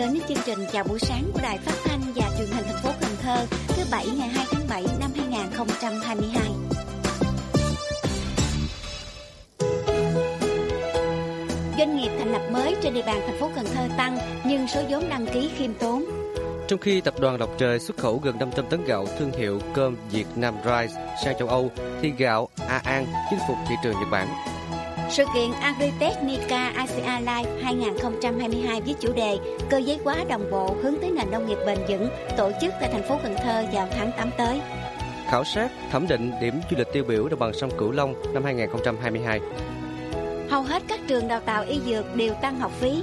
đến với chương trình Chào buổi sáng của Đài Phát thanh và Truyền hình thành phố Cần Thơ thứ Bảy ngày 2 tháng 7 năm 2022. Doanh nghiệp thành lập mới trên địa bàn thành phố Cần Thơ tăng nhưng số vốn đăng ký khiêm tốn. Trong khi tập đoàn Lộc Trời xuất khẩu gần 500 tấn gạo thương hiệu cơm Việt Nam Rice sang châu Âu, thì gạo A-An chinh phục thị trường Nhật Bản. Sự kiện Agritechnica Asia Live 2022 với chủ đề cơ giới hóa đồng bộ hướng tới nền nông nghiệp bền vững tổ chức tại thành phố Cần Thơ vào tháng 8 tới. Khảo sát thẩm định điểm du lịch tiêu biểu đồng bằng sông Cửu Long năm 2022. Hầu hết các trường đào tạo y dược đều tăng học phí.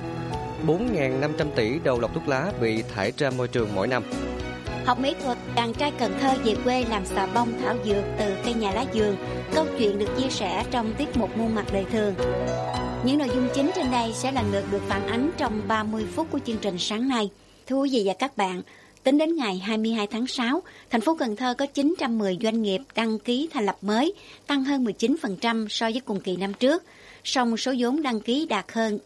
4.500 tỷ đầu lọc thuốc lá bị thải ra môi trường mỗi năm. Học mỹ thuật, chàng trai Cần Thơ về quê làm xà bông thảo dược từ cây nhà lá vườn. Câu chuyện được chia sẻ trong tiết mục Muôn mặt đời thường. Những nội dung chính trên đây sẽ lần lượt được phản ánh trong 30 phút của chương trình sáng nay. Thưa quý vị và các bạn, tính đến ngày 22 tháng 6, thành phố Cần Thơ có 910 doanh nghiệp đăng ký thành lập mới, tăng hơn 19% so với cùng kỳ năm trước. Song số vốn đăng ký đạt hơn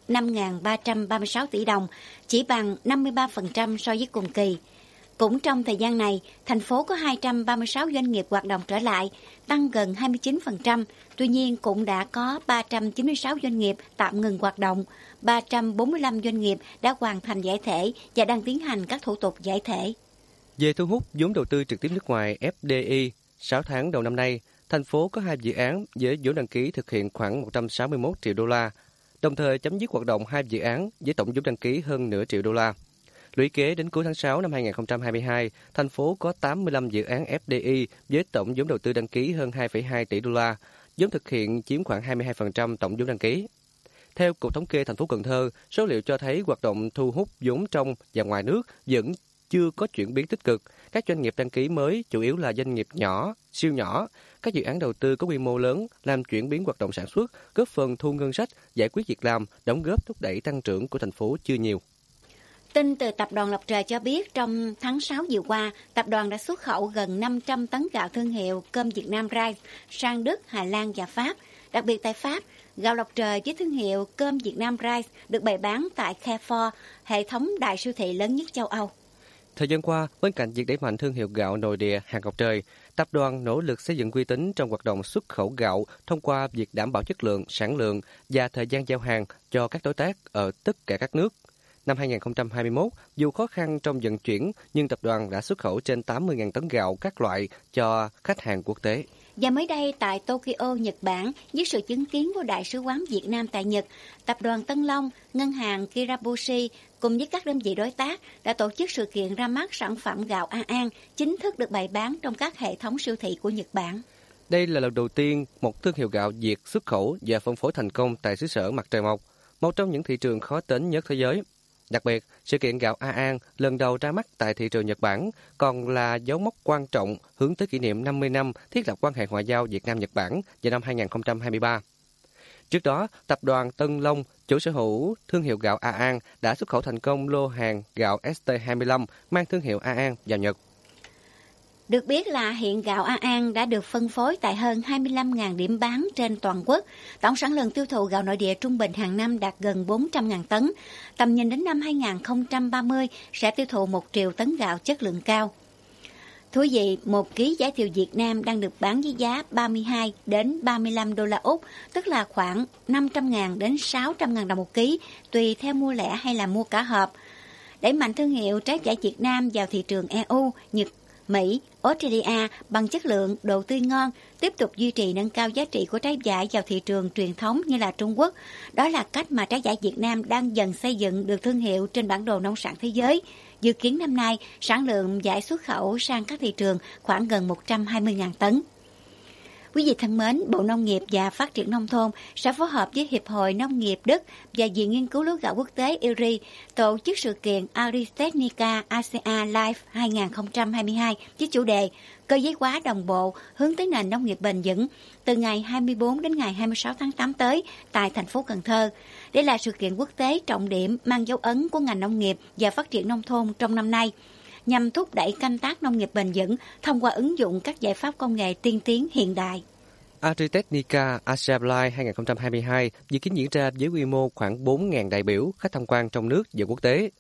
5.336 tỷ đồng, chỉ bằng 53% so với cùng kỳ. Cũng trong thời gian này, thành phố có 236 doanh nghiệp hoạt động trở lại, tăng gần 29%. Tuy nhiên, cũng đã có 396 doanh nghiệp tạm ngừng hoạt động, 345 doanh nghiệp đã hoàn thành giải thể và đang tiến hành các thủ tục giải thể. Về thu hút vốn đầu tư trực tiếp nước ngoài FDI, 6 tháng đầu năm nay, thành phố có 2 dự án với vốn đăng ký thực hiện khoảng 161 triệu đô la, đồng thời chấm dứt hoạt động 2 dự án với tổng vốn đăng ký hơn nửa triệu đô la. Lũy kế đến cuối tháng 6 năm 2022, thành phố có 85 dự án FDI với tổng vốn đầu tư đăng ký hơn 2,2 tỷ đô la, vốn thực hiện chiếm khoảng 22% tổng vốn đăng ký. Theo Cục Thống kê thành phố Cần Thơ, số liệu cho thấy hoạt động thu hút vốn trong và ngoài nước vẫn chưa có chuyển biến tích cực. Các doanh nghiệp đăng ký mới chủ yếu là doanh nghiệp nhỏ, siêu nhỏ. Các dự án đầu tư có quy mô lớn làm chuyển biến hoạt động sản xuất, góp phần thu ngân sách, giải quyết việc làm, đóng góp thúc đẩy tăng trưởng của thành phố chưa nhiều. Tin từ Tập đoàn Lộc Trời cho biết trong tháng 6 vừa qua, tập đoàn đã xuất khẩu gần 500 tấn gạo thương hiệu cơm Việt Nam Rice sang Đức, Hà Lan và Pháp. Đặc biệt tại Pháp, gạo Lộc Trời với thương hiệu cơm Việt Nam Rice được bày bán tại Carrefour, hệ thống đại siêu thị lớn nhất châu Âu. Thời gian qua, bên cạnh việc đẩy mạnh thương hiệu gạo nội địa hạt Lộc Trời, tập đoàn nỗ lực xây dựng uy tín trong hoạt động xuất khẩu gạo thông qua việc đảm bảo chất lượng, sản lượng và thời gian giao hàng cho các đối tác ở tất cả các nước. Năm 2021, dù khó khăn trong vận chuyển, nhưng tập đoàn đã xuất khẩu trên 80.000 tấn gạo các loại cho khách hàng quốc tế. Và mới đây tại Tokyo, Nhật Bản, với sự chứng kiến của Đại sứ quán Việt Nam tại Nhật, Tập đoàn Tân Long, Ngân hàng Kirabushi cùng với các đơn vị đối tác đã tổ chức sự kiện ra mắt sản phẩm gạo A-An chính thức được bày bán trong các hệ thống siêu thị của Nhật Bản. Đây là lần đầu tiên một thương hiệu gạo Việt xuất khẩu và phân phối thành công tại xứ sở mặt trời mọc, một trong những thị trường khó tính nhất thế giới. Đặc biệt, sự kiện gạo A-An lần đầu ra mắt tại thị trường Nhật Bản còn là dấu mốc quan trọng hướng tới kỷ niệm 50 năm thiết lập quan hệ ngoại giao Việt Nam-Nhật Bản vào năm 2023. Trước đó, tập đoàn Tân Long, chủ sở hữu thương hiệu gạo A-An, đã xuất khẩu thành công lô hàng gạo ST25 mang thương hiệu A-An vào Nhật. Được biết là hiện gạo A-An đã được phân phối tại hơn 25.000 điểm bán trên toàn quốc. Tổng sản lượng tiêu thụ gạo nội địa trung bình hàng năm đạt gần 400.000 tấn. Tầm nhìn đến năm 2030 sẽ tiêu thụ 1 triệu tấn gạo chất lượng cao. Thú vị, 1 ký vải thiều Việt Nam đang được bán với giá 32 đến 35 đô la Úc, tức là khoảng 500.000 đến 600.000 đồng một ký, tùy theo mua lẻ hay là mua cả hộp. Đẩy mạnh thương hiệu trái vải Việt Nam vào thị trường EU, Nhật, Mỹ, Australia bằng chất lượng, độ tươi ngon, tiếp tục duy trì nâng cao giá trị của trái vải vào thị trường truyền thống như là Trung Quốc. Đó là cách mà trái vải Việt Nam đang dần xây dựng được thương hiệu trên bản đồ nông sản thế giới. Dự kiến năm nay, sản lượng vải xuất khẩu sang các thị trường khoảng gần 120.000 tấn. Quý vị thân mến, Bộ Nông nghiệp và Phát triển Nông thôn sẽ phối hợp với Hiệp hội Nông nghiệp Đức và Viện Nghiên cứu Lúa gạo quốc tế IRI tổ chức sự kiện Agritechnica Asia Live 2022 với chủ đề cơ giới hóa đồng bộ hướng tới nền nông nghiệp bền vững từ ngày 24 đến ngày 26 tháng 8 tới tại thành phố Cần Thơ. Đây là sự kiện quốc tế trọng điểm mang dấu ấn của ngành nông nghiệp và phát triển nông thôn trong năm nay, nhằm thúc đẩy canh tác nông nghiệp bền vững thông qua ứng dụng các giải pháp công nghệ tiên tiến hiện đại. Agritechnica Asia Live 2022 dự kiến diễn ra với quy mô khoảng 4.000 đại biểu, khách tham quan trong nước và quốc tế.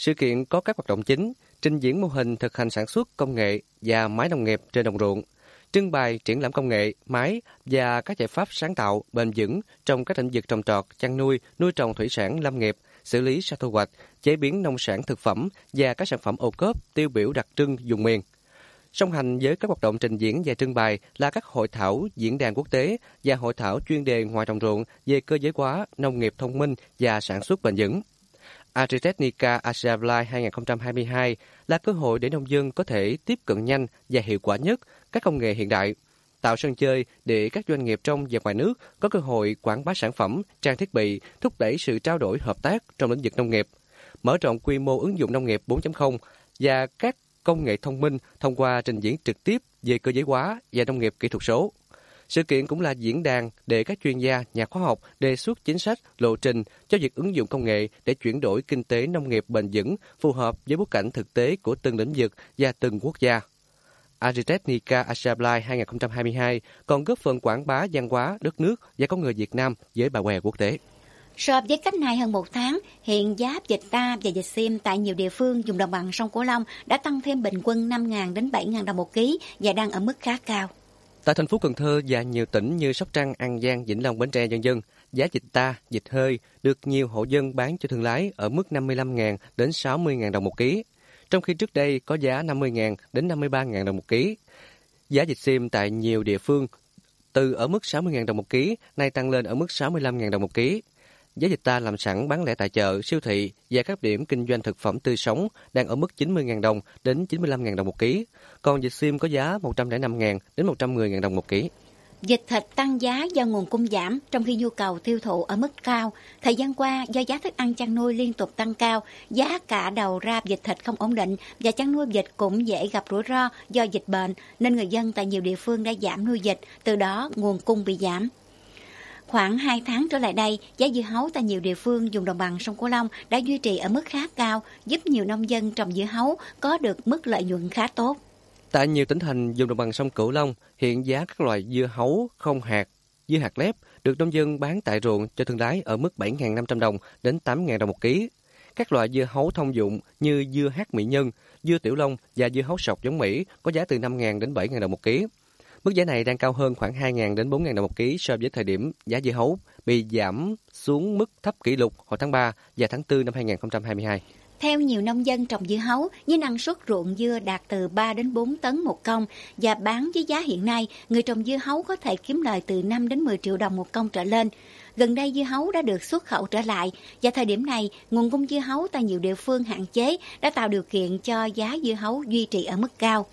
Sự kiện có các hoạt động chính, trình diễn mô hình thực hành sản xuất công nghệ và máy nông nghiệp trên đồng ruộng, trưng bày triển lãm công nghệ, máy và các giải pháp sáng tạo, bền vững trong các lĩnh vực trồng trọt, chăn nuôi, nuôi trồng thủy sản, lâm nghiệp, xử lý sau thu hoạch, chế biến nông sản thực phẩm và các sản phẩm ô cốp tiêu biểu đặc trưng vùng miền. Song hành với các hoạt động trình diễn và trưng bày là các hội thảo, diễn đàn quốc tế và hội thảo chuyên đề ngoài đồng ruộng về cơ giới hóa, nông nghiệp thông minh và sản xuất bền vững. Agritechnica Asia Live 2022 là cơ hội để nông dân có thể tiếp cận nhanh và hiệu quả nhất các công nghệ hiện đại, tạo sân chơi để các doanh nghiệp trong và ngoài nước có cơ hội quảng bá sản phẩm, trang thiết bị, thúc đẩy sự trao đổi hợp tác trong lĩnh vực nông nghiệp, mở rộng quy mô ứng dụng nông nghiệp 4.0 và các công nghệ thông minh thông qua trình diễn trực tiếp về cơ giới hóa và nông nghiệp kỹ thuật số. Sự kiện cũng là diễn đàn để các chuyên gia, nhà khoa học đề xuất chính sách, lộ trình cho việc ứng dụng công nghệ để chuyển đổi kinh tế nông nghiệp bền vững phù hợp với bối cảnh thực tế của từng lĩnh vực và từng quốc gia. Agritechnica Asia Live 2022 còn góp phần quảng bá văn hóa, đất nước và con người Việt Nam với bạn bè quốc tế. So với cách này hơn một tháng, hiện giá vịt ta và vịt xiêm tại nhiều địa phương vùng đồng bằng sông Cửu Long đã tăng thêm bình quân 5.000 đến 7.000 đồng một ký và đang ở mức khá cao. Tại thành phố Cần Thơ và nhiều tỉnh như Sóc Trăng, An Giang, Vĩnh Long, Bến Tre v.v., giá vịt ta, vịt hơi được nhiều hộ dân bán cho thương lái ở mức 55.000 đến 60.000 đồng một ký, trong khi trước đây có giá 50.000 đến 53.000 đồng một ký. Giá vịt xiêm tại nhiều địa phương từ ở mức 60.000 đồng một ký, nay tăng lên ở mức 65.000 đồng một ký. Giá vịt ta làm sẵn bán lẻ tại chợ, siêu thị và các điểm kinh doanh thực phẩm tươi sống đang ở mức 90.000 đồng đến 95.000 đồng một ký. Còn vịt xiêm có giá 105.000 đến 110.000 đồng một ký. Vịt thịt tăng giá do nguồn cung giảm, trong khi nhu cầu tiêu thụ ở mức cao. Thời gian qua, do giá thức ăn chăn nuôi liên tục tăng cao, giá cả đầu ra vịt thịt không ổn định và chăn nuôi vịt cũng dễ gặp rủi ro do dịch bệnh, nên người dân tại nhiều địa phương đã giảm nuôi vịt, từ đó nguồn cung bị giảm. Khoảng 2 tháng trở lại đây, giá dưa hấu tại nhiều địa phương vùng đồng bằng sông Cửu Long đã duy trì ở mức khá cao, giúp nhiều nông dân trồng dưa hấu có được mức lợi nhuận khá tốt. Tại nhiều tỉnh thành vùng đồng bằng sông Cửu Long, hiện giá các loại dưa hấu không hạt, dưa hạt lép được nông dân bán tại ruộng cho thương lái ở mức 7.500 đồng đến 8.000 đồng một ký. Các loại dưa hấu thông dụng như dưa hắc mỹ nhân, dưa tiểu long và dưa hấu sọc giống Mỹ có giá từ 5.000 đến 7.000 đồng một ký. Mức giá này đang cao hơn khoảng 2.000 đến 4.000 đồng một ký so với thời điểm giá dưa hấu bị giảm xuống mức thấp kỷ lục hồi tháng 3 và tháng 4 năm 2022. Theo nhiều nông dân trồng dưa hấu, với năng suất ruộng dưa đạt từ 3 đến 4 tấn một công và bán với giá hiện nay, người trồng dưa hấu có thể kiếm lời từ 5 đến 10 triệu đồng một công trở lên. Gần đây dưa hấu đã được xuất khẩu trở lại và thời điểm này, nguồn cung dưa hấu tại nhiều địa phương hạn chế đã tạo điều kiện cho giá dưa hấu duy trì ở mức cao.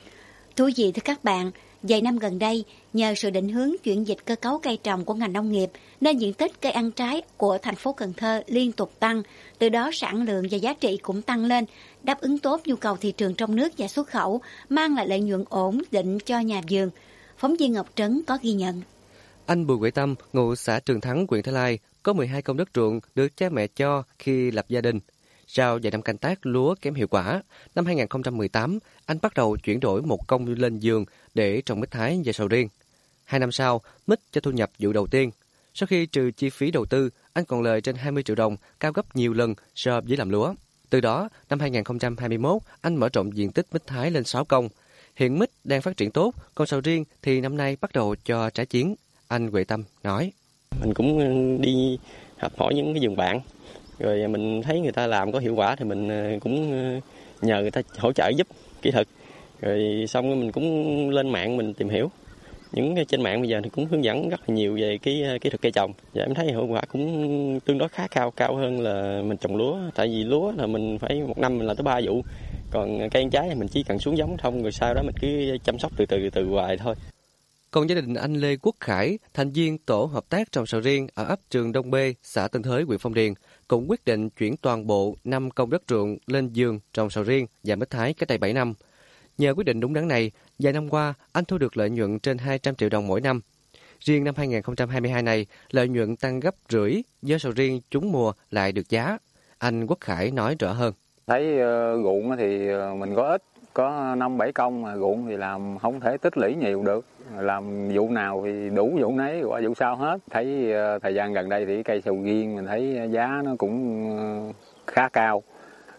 Thú vị thưa các bạn, vài năm gần đây, nhờ sự định hướng chuyển dịch cơ cấu cây trồng của ngành nông nghiệp, nên diện tích cây ăn trái của thành phố Cần Thơ liên tục tăng, từ đó sản lượng và giá trị cũng tăng lên, đáp ứng tốt nhu cầu thị trường trong nước và xuất khẩu, mang lại lợi nhuận ổn định cho nhà vườn. Phóng viên Ngọc Trấn có ghi nhận. Anh Bùi Huệ Tâm, ngụ xã Trường Thắng, huyện Thới Lai, có 12 công đất ruộng được cha mẹ cho khi lập gia đình. Sau vài năm canh tác lúa kém hiệu quả, năm 2018, anh bắt đầu chuyển đổi một công lên vườn để trồng mít thái và sầu riêng. 2 năm sau, mít cho thu nhập vụ đầu tiên. Sau khi trừ chi phí đầu tư, anh còn lời trên 20 triệu đồng, cao gấp nhiều lần so với làm lúa. Từ đó, năm 2021, anh mở rộng diện tích mít thái lên 6 công. Hiện mít đang phát triển tốt, còn sầu riêng thì năm nay bắt đầu cho trái chín. Anh Huệ Tâm nói. Mình cũng đi học hỏi những cái vườn bạn, rồi mình thấy người ta làm có hiệu quả thì mình cũng nhờ người ta hỗ trợ giúp kỹ thuật. Rồi xong rồi mình cũng lên mạng mình tìm hiểu. Những trên mạng bây giờ thì cũng hướng dẫn rất là nhiều về cái kỹ thuật cây trồng. Và em thấy hiệu quả cũng tương đối khá cao hơn là mình trồng lúa. Tại vì lúa là mình phải một năm mình làm tới 3 vụ. Còn cây ăn trái thì mình chỉ cần xuống giống thông, rồi sau đó mình cứ chăm sóc từ hoài thôi. Còn gia đình anh Lê Quốc Khải, thành viên tổ hợp tác trồng sầu riêng ở ấp Trường Đông B, xã Tân Thới, huyện Phong Điền, cũng quyết định chuyển toàn bộ 5 công đất ruộng lên vườn trồng sầu riêng và mít thái cách đây 7 năm. Nhờ quyết định đúng đắn này, vài năm qua anh thu được lợi nhuận trên 200 triệu đồng mỗi năm. Riêng năm 2022 này, lợi nhuận tăng gấp rưỡi do sầu riêng trúng mùa lại được giá. Anh Quốc Khải nói rõ hơn. Thấy ruộng thì mình có ít, có 5-7 công mà ruộng thì làm không thể tích lũy nhiều được. Làm vụ nào thì đủ vụ nấy, qua vụ sau hết. Thấy thời gian gần đây thì cây sầu riêng mình thấy giá nó cũng khá cao.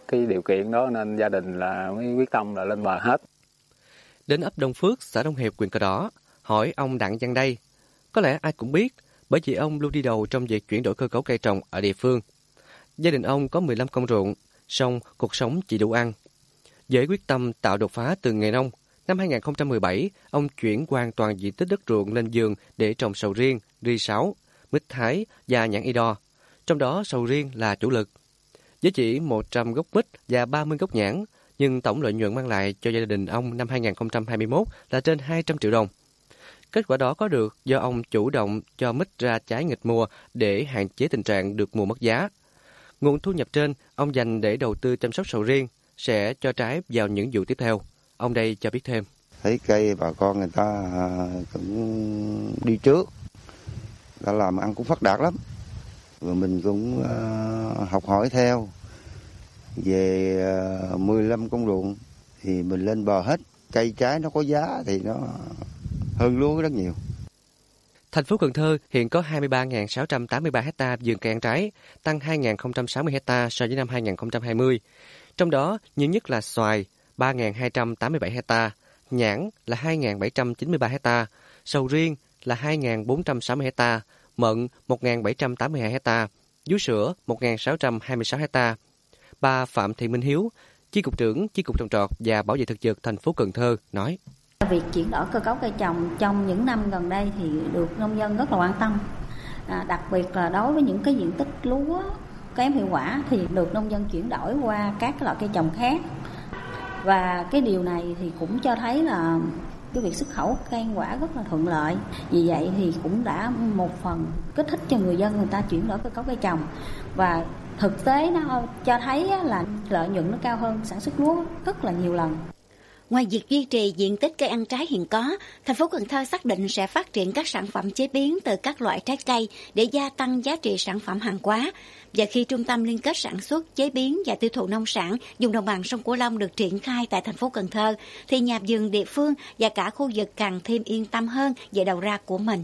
cái điều kiện đó nên gia đình là mới quyết tâm là lên bờ hết. Đến ấp Đông Phước, xã Đông Hiệp, huyện Cờ Đỏ, hỏi ông Đặng Văn Đây. Có lẽ ai cũng biết, bởi vì ông luôn đi đầu trong việc chuyển đổi cơ cấu cây trồng ở địa phương. Gia đình ông có 15 công ruộng, song cuộc sống chỉ đủ ăn. Với quyết tâm tạo đột phá từ nghề nông, năm 2017, ông chuyển hoàn toàn diện tích đất ruộng lên vườn để trồng sầu riêng, ri sáo, mít thái và nhãn y đo. Trong đó sầu riêng là chủ lực. Với chỉ 100 gốc mít và 30 gốc nhãn, nhưng tổng lợi nhuận mang lại cho gia đình ông năm 2021 là trên 200 triệu đồng. Kết quả đó có được do ông chủ động cho mít ra trái nghịch mùa để hạn chế tình trạng được mùa mất giá. Nguồn thu nhập trên, ông dành để đầu tư chăm sóc sầu riêng, sẽ cho trái vào những vụ tiếp theo. Ông đây cho biết thêm. Thấy cây bà con người ta cũng đi trước, đã làm ăn cũng phát đạt lắm. Rồi mình cũng học hỏi theo. Về 15 công ruộng thì mình lên bờ hết. Cây trái nó có giá thì nó hơn lúa rất nhiều. Thành phố Cần Thơ hiện có 23.683 ha vườn cây ăn trái, tăng 2.060 ha so với năm 2020. Trong đó, nhiều nhất là xoài 3.287 ha, nhãn là 2.793 ha, sầu riêng là 2.460 ha, mận 1.782 ha, vú sữa 1.626 ha. Bà Phạm Thị Minh Hiếu, Chi cục trưởng Chi cục trồng trọt và bảo vệ thực vật thành phố Cần Thơ nói: Việc chuyển đổi cơ cấu cây trồng trong những năm gần đây thì được nông dân rất là quan tâm, đặc biệt là đối với những cái diện tích lúa kém hiệu quả thì được nông dân chuyển đổi qua các loại cây trồng khác. Và cái điều này thì cũng cho thấy là cái việc xuất khẩu cây ăn quả rất là thuận lợi. Vì vậy thì cũng đã một phần kích thích cho người dân người ta chuyển đổi cơ cấu cây trồng. Và thực tế nó cho thấy là lợi nhuận nó cao hơn sản xuất lúa rất là nhiều lần. Ngoài việc duy trì diện tích cây ăn trái hiện có, thành phố Cần Thơ xác định sẽ phát triển các sản phẩm chế biến từ các loại trái cây để gia tăng giá trị sản phẩm hàng hóa. Và khi trung tâm liên kết sản xuất, chế biến và tiêu thụ nông sản vùng đồng bằng sông Cửu Long được triển khai tại thành phố Cần Thơ, thì nhà vườn địa phương và cả khu vực càng thêm yên tâm hơn về đầu ra của mình.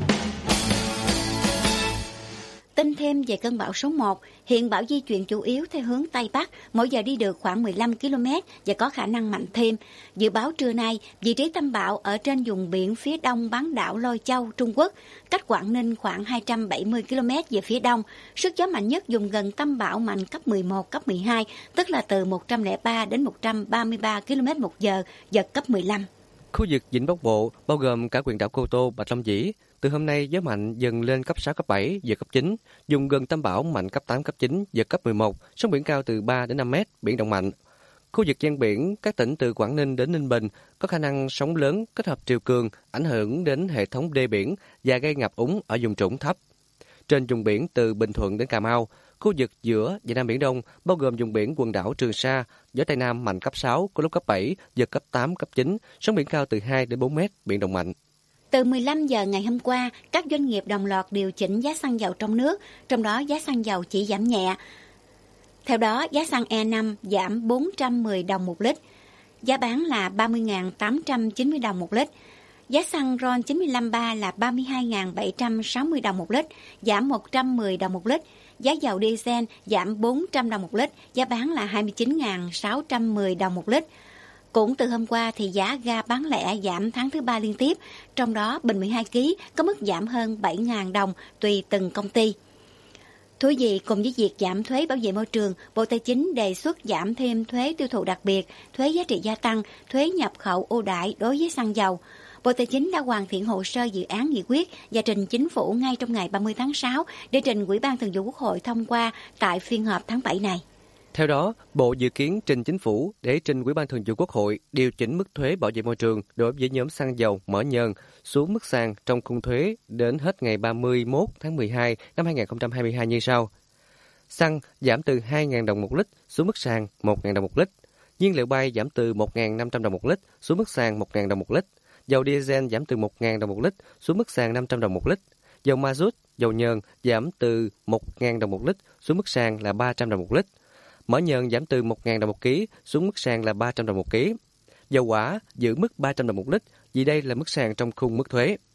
Tin thêm về cơn bão số 1, hiện bão di chuyển chủ yếu theo hướng Tây Bắc, mỗi giờ đi được khoảng 15 km và có khả năng mạnh thêm. Dự báo trưa nay, vị trí tâm bão ở trên vùng biển phía đông bán đảo Lôi Châu, Trung Quốc, cách Quảng Ninh khoảng 270 km về phía đông. Sức gió mạnh nhất vùng gần tâm bão mạnh cấp 11, cấp 12, tức là từ 103 đến 133 km/h, giật cấp 15. Khu vực Vịnh Bắc Bộ, bao gồm cả huyện đảo Cô Tô, Bạch Long Vĩ, từ hôm nay gió mạnh dần lên cấp 6, cấp 7, giật cấp 9, vùng gần tâm bão mạnh cấp 8, cấp 9, giật cấp 11, sóng biển cao từ 3 đến 5 mét, biển động mạnh. Khu vực ven biển, các tỉnh từ Quảng Ninh đến Ninh Bình có khả năng sóng lớn kết hợp triều cường, ảnh hưởng đến hệ thống đê biển và gây ngập úng ở vùng trũng thấp. Trên vùng biển từ Bình Thuận đến Cà Mau, khu vực giữa và Nam Biển Đông, bao gồm vùng biển quần đảo Trường Sa, gió Tây Nam mạnh cấp 6, có lúc cấp 7, giật cấp 8, cấp 9, sóng biển cao từ 2 đến 4 mét, biển động mạnh. Từ 15 giờ ngày hôm qua, các doanh nghiệp đồng loạt điều chỉnh giá xăng dầu trong nước, trong đó giá xăng dầu chỉ giảm nhẹ. Theo đó, giá xăng E5 giảm 410 đồng một lít, giá bán là 30.890 đồng một lít. Giá xăng RON 953 là 32.760 đồng một lít, giảm 110 đồng một lít. Giá dầu diesel giảm 400 đồng một lít, giá bán là 29.610 đồng một lít. Cũng từ hôm qua thì giá ga bán lẻ giảm tháng thứ 3 liên tiếp, trong đó bình 12 kg có mức giảm hơn 7.000 đồng tùy từng công ty. Thú vị, cùng với việc giảm thuế bảo vệ môi trường, Bộ Tài chính đề xuất giảm thêm thuế tiêu thụ đặc biệt, thuế giá trị gia tăng, thuế nhập khẩu ưu đãi đối với xăng dầu. Bộ Tài chính đã hoàn thiện hồ sơ dự án nghị quyết và trình Chính phủ ngay trong ngày 30 tháng 6 để trình Ủy ban Thường vụ Quốc hội thông qua tại phiên họp tháng 7 này. Theo đó, Bộ dự kiến trình Chính phủ để trình Ủy ban Thường vụ Quốc hội điều chỉnh mức thuế bảo vệ môi trường đối với nhóm xăng dầu mỡ nhờn xuống mức sàn trong khung thuế đến hết ngày 31 tháng 12 năm 2022 như sau. Xăng giảm từ 2.000 đồng một lít xuống mức sàn 1.000 đồng một lít. Nhiên liệu bay giảm từ 1.500 đồng một lít xuống mức sàn 1.000 đồng một lít. Dầu diesel giảm từ 1.000 đồng một lít xuống mức sàn 500 đồng một lít. Dầu ma rút, dầu nhờn giảm từ 1.000 đồng một lít xuống mức sàn là 300 đồng một lít. Mỡ nhờn giảm từ 1.000 đồng một ký xuống mức sàn là 300 đồng một ký. Dầu hỏa giữ mức 300 đồng một lít vì đây là mức sàn trong khung mức thuế.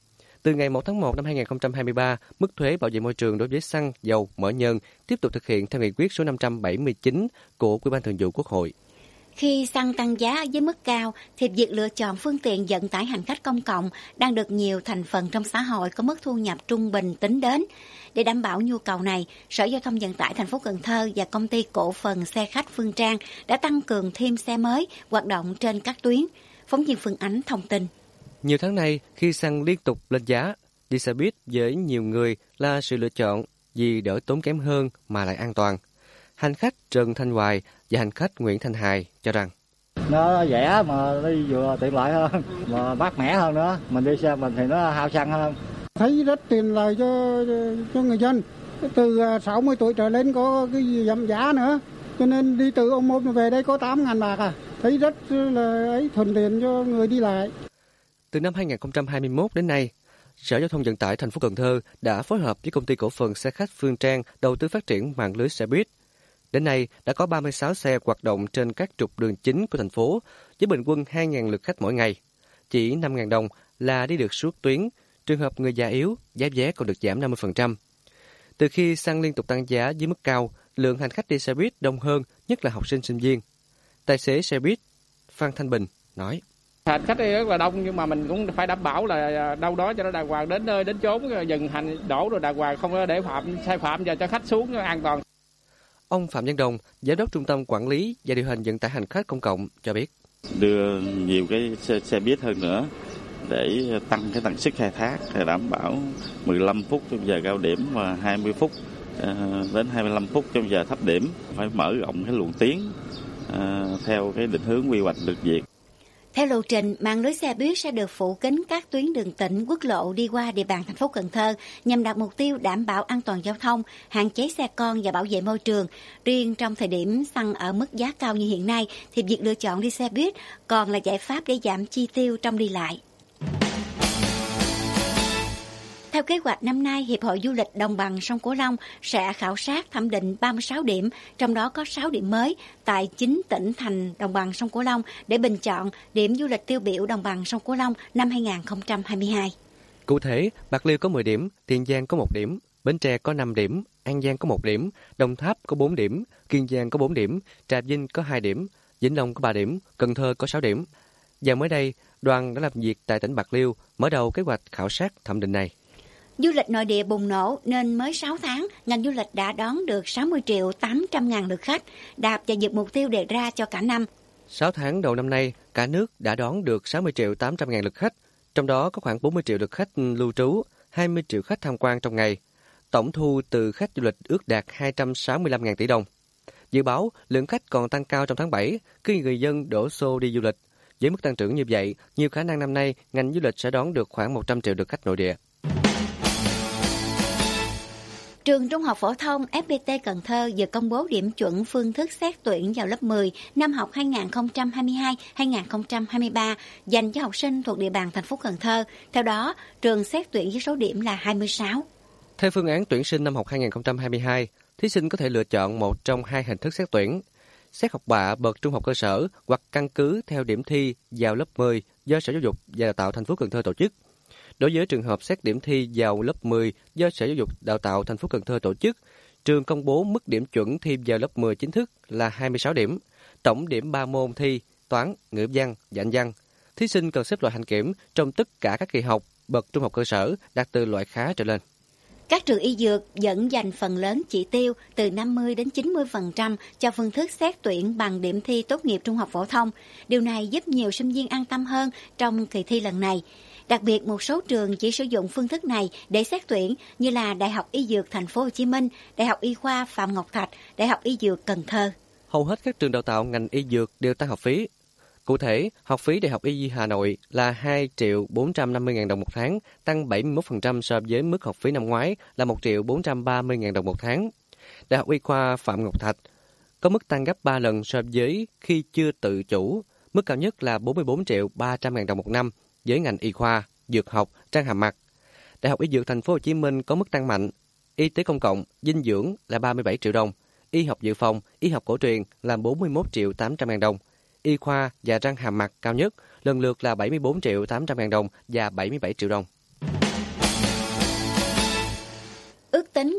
Từ ngày 1 tháng 1 năm 2023, mức thuế bảo vệ môi trường đối với xăng, dầu, mỡ nhờn tiếp tục thực hiện theo nghị quyết số 579 của Ủy ban Thường vụ Quốc hội. Khi xăng tăng giá với mức cao, thì việc lựa chọn phương tiện vận tải hành khách công cộng đang được nhiều thành phần trong xã hội có mức thu nhập trung bình tính đến. Để đảm bảo nhu cầu này, Sở Giao thông Vận tải thành phố Cần Thơ và Công ty Cổ phần Xe khách Phương Trang đã tăng cường thêm xe mới hoạt động trên các tuyến. Phóng viên Phương Ánh thông tin. Nhiều tháng nay, khi xăng liên tục lên giá, đi xe buýt với nhiều người là sự lựa chọn vì đỡ tốn kém hơn mà lại an toàn. Hành khách Trần Thanh Hoài và hành khách Nguyễn Thanh Hài cho rằng nó rẻ mà đi vừa tiện lợi hơn, mà mát mẻ hơn nữa. Mình đi xe mình thì nó hao xăng hơn. Thấy rất tiện lợi cho người dân. Từ 60 tuổi trở lên có cái gì giảm giá nữa. Cho nên đi từ Ô Môn về đây có 8.000 bạc à. Thấy rất là thuận tiện cho người đi lại. Từ năm 2021 đến nay, Sở Giao thông Vận tải thành phố Cần Thơ đã phối hợp với Công ty Cổ phần Xe khách Phương Trang đầu tư phát triển mạng lưới xe buýt. Đến nay, đã có 36 xe hoạt động trên các trục đường chính của thành phố, với bình quân 2.000 lượt khách mỗi ngày. Chỉ 5.000 đồng là đi được suốt tuyến, trường hợp người già yếu, giá vé còn được giảm 50%. Từ khi xăng liên tục tăng giá với mức cao, lượng hành khách đi xe buýt đông hơn, nhất là học sinh sinh viên. Tài xế xe buýt Phan Thanh Bình nói: Hành khách rất là đông, nhưng mà mình cũng phải đảm bảo là đâu đó cho nó đàng hoàng, đến nơi đến chốn dừng hành đổ rồi đàng hoàng, không có để sai phạm và cho khách xuống an toàn. Ông Phạm Văn Đồng, Giám đốc Trung tâm Quản lý và Điều hành Vận tải Hành khách Công cộng cho biết: đưa nhiều cái xe buýt hơn nữa để tăng cái tần suất khai thác, để đảm bảo 15 phút trong giờ cao điểm và 20 phút đến 25 phút trong giờ thấp điểm. Phải mở rộng cái luồng tuyến theo cái định hướng quy hoạch được duyệt. Theo lộ trình, mạng lưới xe buýt sẽ được phủ kín các tuyến đường tỉnh, quốc lộ đi qua địa bàn thành phố Cần Thơ nhằm đạt mục tiêu đảm bảo an toàn giao thông, hạn chế xe con và bảo vệ môi trường. Riêng trong thời điểm xăng ở mức giá cao như hiện nay, thì việc lựa chọn đi xe buýt còn là giải pháp để giảm chi tiêu trong đi lại. Theo kế hoạch năm nay, Hiệp hội Du lịch Đồng bằng sông Cửu Long sẽ khảo sát thẩm định 36 điểm, trong đó có 6 điểm mới tại 9 tỉnh thành Đồng bằng sông Cửu Long để bình chọn điểm du lịch tiêu biểu Đồng bằng sông Cửu Long năm 2022. Cụ thể, Bạc Liêu có 10 điểm, Tiền Giang có 1 điểm, Bến Tre có 5 điểm, An Giang có 1 điểm, Đồng Tháp có 4 điểm, Kiên Giang có 4 điểm, Trà Vinh có 2 điểm, Vĩnh Long có 3 điểm, Cần Thơ có 6 điểm. Và mới đây, đoàn đã làm việc tại tỉnh Bạc Liêu, mở đầu kế hoạch khảo sát thẩm định này. Du lịch nội địa bùng nổ nên mới 6 tháng, ngành du lịch đã đón được 60.800.000 lượt khách, đạt và vượt mục tiêu đề ra cho cả năm. 6 tháng đầu năm nay, cả nước đã đón được 60.800.000 lượt khách, trong đó có khoảng 40 triệu lượt khách lưu trú, 20 triệu khách tham quan trong ngày. Tổng thu từ khách du lịch ước đạt 265.000 tỷ đồng. Dự báo lượng khách còn tăng cao trong tháng 7 khi người dân đổ xô đi du lịch. Với mức tăng trưởng như vậy, nhiều khả năng năm nay ngành du lịch sẽ đón được khoảng 100 triệu lượt khách nội địa. Trường Trung học phổ thông FPT Cần Thơ vừa công bố điểm chuẩn phương thức xét tuyển vào lớp 10 năm học 2022-2023 dành cho học sinh thuộc địa bàn thành phố Cần Thơ. Theo đó, trường xét tuyển với số điểm là 26. Theo phương án tuyển sinh năm học 2022, thí sinh có thể lựa chọn một trong hai hình thức xét tuyển: xét học bạ bậc trung học cơ sở hoặc căn cứ theo điểm thi vào lớp 10 do Sở Giáo dục và Đào tạo thành phố Cần Thơ tổ chức. Đối với trường hợp xét điểm thi vào lớp 10 do Sở Giáo dục Đào tạo thành phố Cần Thơ tổ chức, trường công bố mức điểm chuẩn thi vào lớp 10 chính thức là 26 điểm, tổng điểm 3 môn thi toán, ngữ văn và Anh văn. Thí sinh cần xếp loại hạnh kiểm trong tất cả các kỳ học bậc trung học cơ sở đạt từ loại khá trở lên. Các trường y dược vẫn dành phần lớn chỉ tiêu từ 50 đến 90% cho phương thức xét tuyển bằng điểm thi tốt nghiệp trung học phổ thông. Điều này giúp nhiều sinh viên an tâm hơn trong kỳ thi lần này. Đặc biệt, một số trường chỉ sử dụng phương thức này để xét tuyển như là Đại học Y Dược Thành phố Hồ Chí Minh, Đại học Y khoa Phạm Ngọc Thạch, Đại học Y Dược Cần Thơ. Hầu hết các trường đào tạo ngành y dược đều tăng học phí. Cụ thể, học phí Đại học Y Hà Nội là 2.450.000 đồng một tháng, tăng 71% so với mức học phí năm ngoái là 1.430.000 đồng một tháng. Đại học Y khoa Phạm Ngọc Thạch có mức tăng gấp 3 lần so với khi chưa tự chủ, mức cao nhất là 44.300.000 đồng một năm với ngành y khoa, dược học, răng hàm mặt. Đại học Y Dược Thành phố Hồ Chí Minh có mức tăng mạnh, y tế công cộng, dinh dưỡng là 37 triệu đồng, y học dự phòng, y học cổ truyền là 41.800.000 đồng, y khoa và răng hàm mặt cao nhất lần lượt là 74.800.000 đồng và 77 triệu đồng.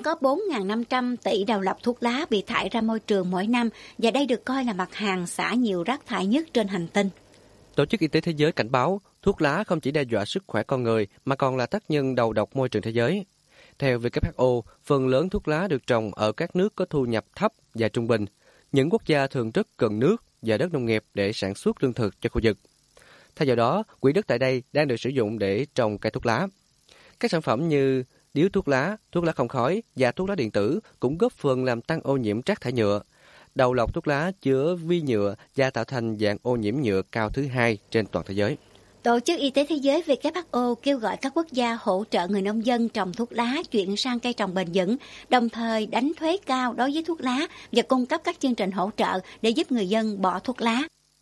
có 4.500 tỷ đầu lọc thuốc lá bị thải ra môi trường mỗi năm và đây được coi là mặt hàng xả nhiều rác thải nhất trên hành tinh. Tổ chức Y tế Thế giới cảnh báo thuốc lá không chỉ đe dọa sức khỏe con người mà còn là tác nhân đầu độc môi trường thế giới. Theo WHO, phần lớn thuốc lá được trồng ở các nước có thu nhập thấp và trung bình. Những quốc gia thường rất cần nước và đất nông nghiệp để sản xuất lương thực cho khu vực. Thay vào đó, quỹ đất tại đây đang được sử dụng để trồng cây thuốc lá. Các sản phẩm như điếu thuốc lá không khói và thuốc lá điện tử cũng góp phần làm tăng ô nhiễm rác thải nhựa. Đầu lọc thuốc lá chứa vi nhựa và tạo thành dạng ô nhiễm nhựa cao thứ 2 trên toàn thế giới. Tổ chức Y tế Thế giới WHO kêu gọi các quốc gia hỗ trợ người nông dân trồng thuốc lá chuyển sang cây trồng bền vững, đồng thời đánh thuế cao đối với thuốc lá và cung cấp các chương trình hỗ trợ để giúp người dân bỏ thuốc lá.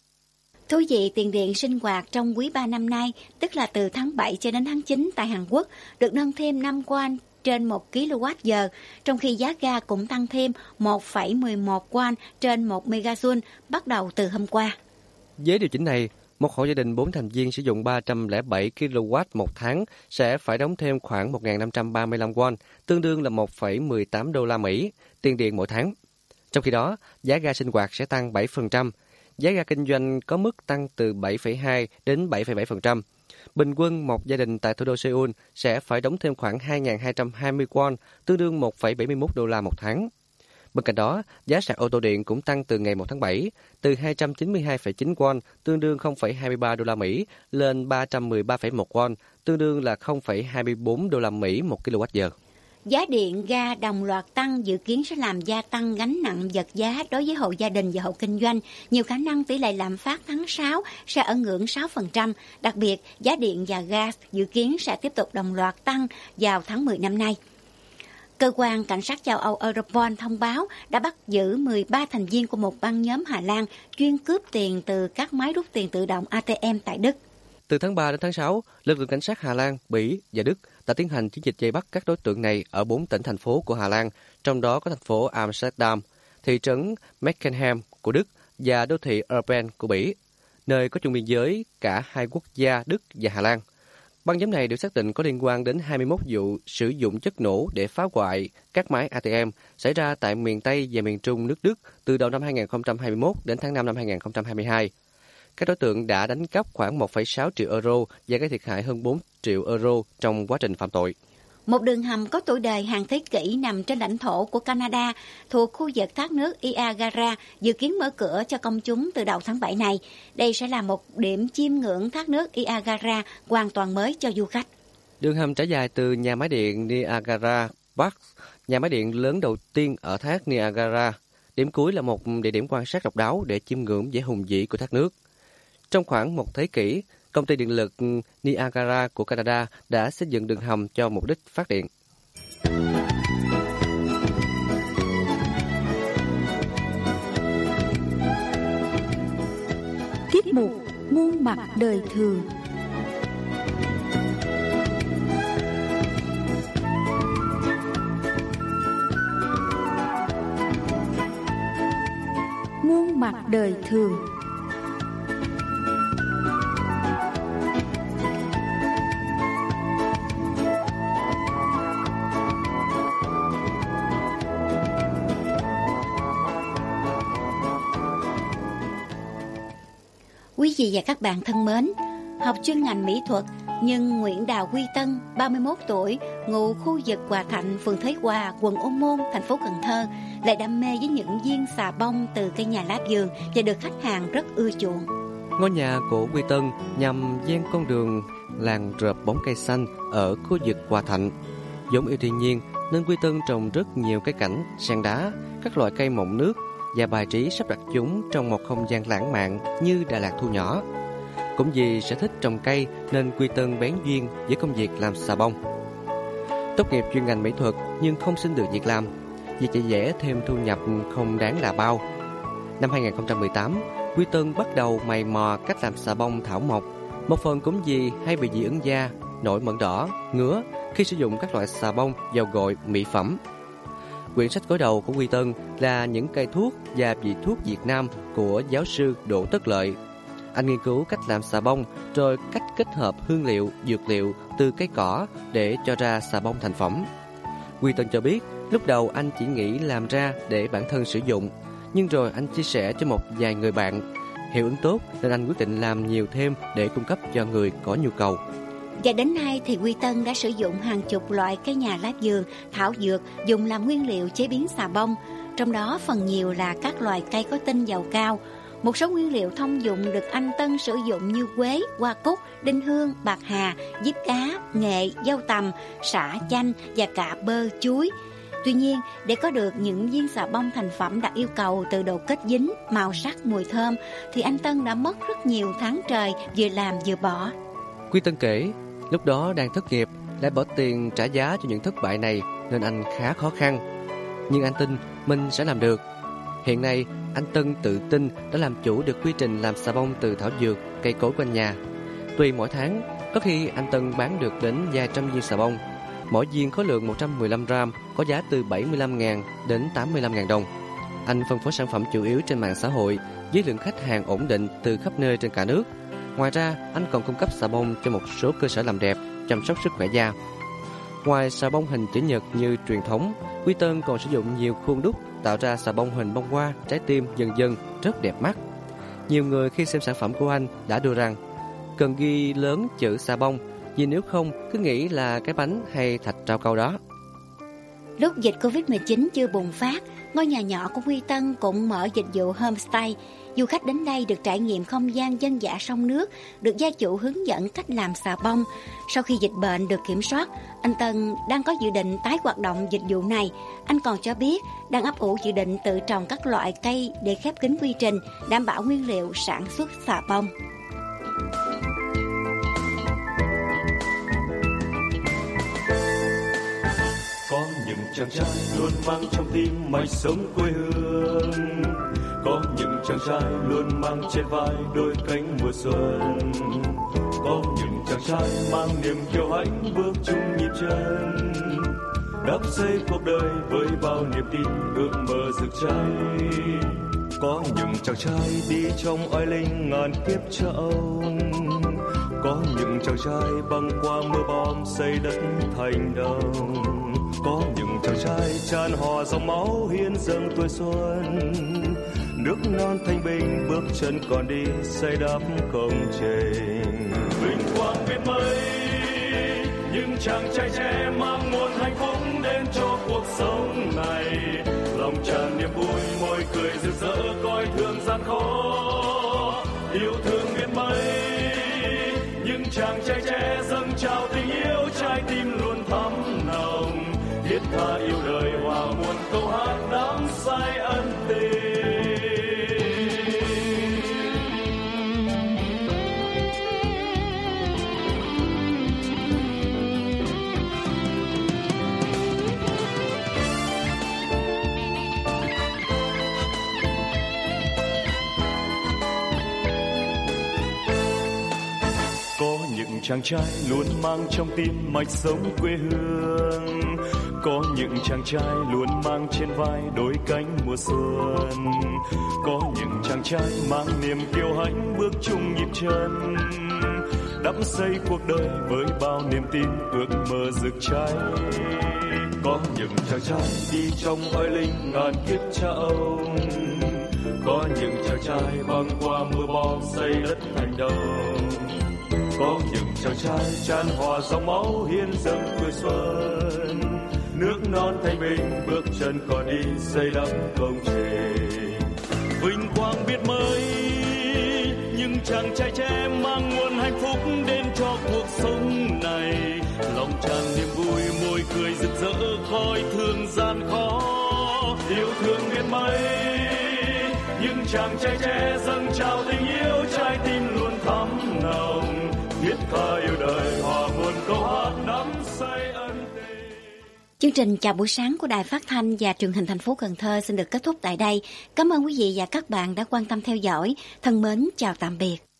Thú vị, tiền điện sinh hoạt trong quý 3 năm nay, tức là từ tháng 7 cho đến tháng 9 tại Hàn Quốc, được nâng thêm 5 won trên 1 kWh, trong khi giá ga cũng tăng thêm 1,11 won trên 1 megajoule bắt đầu từ hôm qua. Với điều chỉnh này, một hộ gia đình 4 thành viên sử dụng 307 kW một tháng sẽ phải đóng thêm khoảng 1.535 won, tương đương là 1,18 đô la Mỹ, tiền điện mỗi tháng. Trong khi đó, giá ga sinh hoạt sẽ tăng 7%, giá ga kinh doanh có mức tăng từ 7,2 đến 7,7%. Bình quân, một gia đình tại thủ đô Seoul sẽ phải đóng thêm khoảng 2.220 won, tương đương 1,71 đô la một tháng. Bên cạnh đó, giá sạc ô tô điện cũng tăng từ ngày 1 tháng 7, từ 292,9 won, tương đương 0,23 đô la Mỹ, lên 313,1 won, tương đương là 0,24 đô la Mỹ một kWh. Giá điện, ga đồng loạt tăng dự kiến sẽ làm gia tăng gánh nặng vật giá đối với hộ gia đình và hộ kinh doanh. Nhiều khả năng tỷ lệ lạm phát tháng 6 sẽ ở ngưỡng 6%. Đặc biệt, giá điện và gas dự kiến sẽ tiếp tục đồng loạt tăng vào tháng 10 năm nay. Cơ quan Cảnh sát châu Âu Europol thông báo đã bắt giữ 13 thành viên của một băng nhóm Hà Lan chuyên cướp tiền từ các máy rút tiền tự động ATM tại Đức. Từ tháng 3 đến tháng 6, lực lượng cảnh sát Hà Lan, Bỉ và Đức đã tiến hành chiến dịch vây bắt các đối tượng này ở 4 tỉnh thành phố của Hà Lan, trong đó có thành phố Amsterdam, thị trấn Meckenheim của Đức và đô thị Eupen của Bỉ, nơi có chung biên giới cả hai quốc gia Đức và Hà Lan. Băng nhóm này được xác định có liên quan đến 21 vụ sử dụng chất nổ để phá hoại các máy ATM xảy ra tại miền Tây và miền Trung nước Đức từ đầu năm 2021 đến tháng 5 năm 2022. Các đối tượng đã đánh cắp khoảng 1,6 triệu euro và gây thiệt hại hơn 4 triệu euro trong quá trình phạm tội. Một đường hầm có tuổi đời hàng thế kỷ nằm trên lãnh thổ của Canada thuộc khu vực thác nước Niagara dự kiến mở cửa cho công chúng từ đầu tháng 7 này. Đây sẽ là một điểm chiêm ngưỡng thác nước Niagara hoàn toàn mới cho du khách. Đường hầm trải dài từ nhà máy điện Niagara Park, nhà máy điện lớn đầu tiên ở thác Niagara. Điểm cuối là một địa điểm quan sát độc đáo để chiêm ngưỡng vẻ hùng vĩ của thác nước. Trong khoảng một thế kỷ, công ty điện lực Niagara của Canada đã xây dựng đường hầm cho mục đích phát điện. Tiết mục Muôn mặt đời thường. Muôn mặt đời thường. Quý vị và các bạn thân mến, học chuyên ngành mỹ thuật nhưng Nguyễn Đào Huy Tân, 31 tuổi, ngụ khu vực Hòa Thạnh, phường Thới Hòa, quận Ô Môn, thành phố Cần Thơ, lại đam mê với những viên xà bông từ cây nhà lá vườn và được khách hàng rất ưa chuộng. Ngôi nhà của Huy Tân nhằm ven con đường làng rợp bóng cây xanh ở khu vực Hòa Thạnh. Vốn yêu thiên nhiên nên Huy Tân trồng rất nhiều cây cảnh, sen đá, các loại cây mọng nước và bài trí sắp đặt chúng trong một không gian lãng mạn như Đà Lạt thu nhỏ. Cũng vì sở thích trồng cây nên Huy Tân bén duyên với công việc làm xà bông. Tốt nghiệp chuyên ngành mỹ thuật nhưng không xin được việc làm, vì chạy vẽ thêm thu nhập không đáng là bao. Năm 2018, Huy Tân bắt đầu mày mò cách làm xà bông thảo mộc, một phần cũng vì hay bị dị ứng da, nổi mẩn đỏ, ngứa khi sử dụng các loại xà bông vào gội mỹ phẩm. Quyển sách gối đầu của Huy Tân là những cây thuốc và vị thuốc Việt Nam của giáo sư Đỗ Tất Lợi. Anh nghiên cứu cách làm xà bông, rồi cách kết hợp hương liệu, dược liệu từ cây cỏ để cho ra xà bông thành phẩm. Huy Tân cho biết Lúc đầu anh chỉ nghĩ làm ra để bản thân sử dụng, nhưng rồi anh chia sẻ cho một vài người bạn. Hiệu ứng tốt nên anh quyết định làm nhiều thêm để cung cấp cho người có nhu cầu. Và đến nay thì Quy Tân đã sử dụng hàng chục loại cây nhà lá vườn, thảo dược dùng làm nguyên liệu chế biến xà bông. Trong đó phần nhiều là các loài cây có tinh dầu cao. Một số nguyên liệu thông dụng được anh Tân sử dụng như quế, hoa cúc, đinh hương, bạc hà, diếp cá, nghệ, dâu tằm, sả, chanh và cả bơ, chuối. Tuy nhiên, để có được những viên xà bông thành phẩm đạt yêu cầu từ độ kết dính, màu sắc, mùi thơm, thì anh Tân đã mất rất nhiều tháng trời vừa làm vừa bỏ. Quy Tân kể, lúc đó đang thất nghiệp, lại bỏ tiền trả giá cho những thất bại này nên anh khá khó khăn. Nhưng anh tin mình sẽ làm được. Hiện nay, anh Tân tự tin đã làm chủ được quy trình làm xà bông từ thảo dược, cây cối quanh nhà. Tùy mỗi tháng, có khi anh Tân bán được đến vài trăm viên xà bông. Mỗi viên khối lượng 115 gram, có giá từ 75.000 đến 85.000 đồng. Anh phân phối sản phẩm chủ yếu trên mạng xã hội với lượng khách hàng ổn định từ khắp nơi trên cả nước. Ngoài ra, anh còn cung cấp xà bông cho một số cơ sở làm đẹp, chăm sóc sức khỏe da. Ngoài xà bông hình chữ nhật như truyền thống, Quy Tân còn sử dụng nhiều khuôn đúc tạo ra xà bông hình bông hoa, trái tim vân vân rất đẹp mắt. Nhiều người khi xem sản phẩm của anh đã đưa rằng cần ghi lớn chữ xà bông, vì nếu không cứ nghĩ là cái bánh hay thạch rau câu đó. Lúc dịch Covid-19 chưa bùng phát, ngôi nhà nhỏ của Quy Tân cũng mở dịch vụ homestay. Du khách đến đây được trải nghiệm không gian dân dã sông nước, được gia chủ hướng dẫn cách làm xà bông. Sau khi dịch bệnh được kiểm soát, anh Tân đang có dự định tái hoạt động dịch vụ này. Anh còn cho biết đang ấp ủ dự định tự trồng các loại cây để khép kín quy trình, đảm bảo nguyên liệu sản xuất xà bông. Có những chàng trai luôn mang trong tim mạch sống quê hương. Có những chàng trai luôn mang trên vai đôi cánh mùa xuân. Có những chàng trai mang niềm kiêu hãnh bước chung nhịp chân, đắp xây cuộc đời với bao niềm tin ước mơ rực cháy. Có những chàng trai đi trong oai linh ngàn kiếp cha ông. Có những chàng trai băng qua mưa bom xây đất thành đồng. Có những chàng trai tràn hòa dòng máu hiến dâng tuổi xuân. Nước non thanh bình bước chân còn đi xây đắp công trình. Vinh quang biết mấy những chàng trai trẻ mang nguồn hạnh phúc đến cho cuộc sống này. Lòng tràn niềm vui môi cười rực rỡ coi thường gian khó. Yêu thương biết mấy những chàng trai trẻ dâng trao tình yêu trái tim luôn thắm nồng. Thiết tha yêu đời hòa muôn câu hát đắm say ân tình. Có những chàng trai luôn mang trong tim mạch sống quê hương. Có những chàng trai luôn mang trên vai đôi cánh mùa xuân. Có những chàng trai mang niềm kiêu hãnh bước chung nhịp chân, đắp xây cuộc đời với bao niềm tin ước mơ rực cháy. Có những chàng trai đi trong oai linh ngàn kiếp cha ông. Có những chàng trai băng qua mưa bom xây đất thành đồng. Có những chàng trai tràn hòa dòng máu hiến dâng tuổi xuân. Nước non thanh bình bước chân còn đi xây đắp công trình. Vinh quang biết mấy những chàng trai trẻ mang nguồn hạnh phúc đến cho cuộc sống này. Lòng tràn niềm vui môi cười rực rỡ coi thương gian khó. Yêu thương biết mấy những chàng trai trẻ dâng trao tình yêu trái tim luôn thắm nồng. Thiết tha yêu đời hòa muôn câu hát đắm say ân tình. Chương trình Chào buổi sáng của Đài Phát thanh và Truyền hình thành phố Cần Thơ xin được kết thúc tại đây. Cảm ơn quý vị và các bạn đã quan tâm theo dõi. Thân mến chào tạm biệt.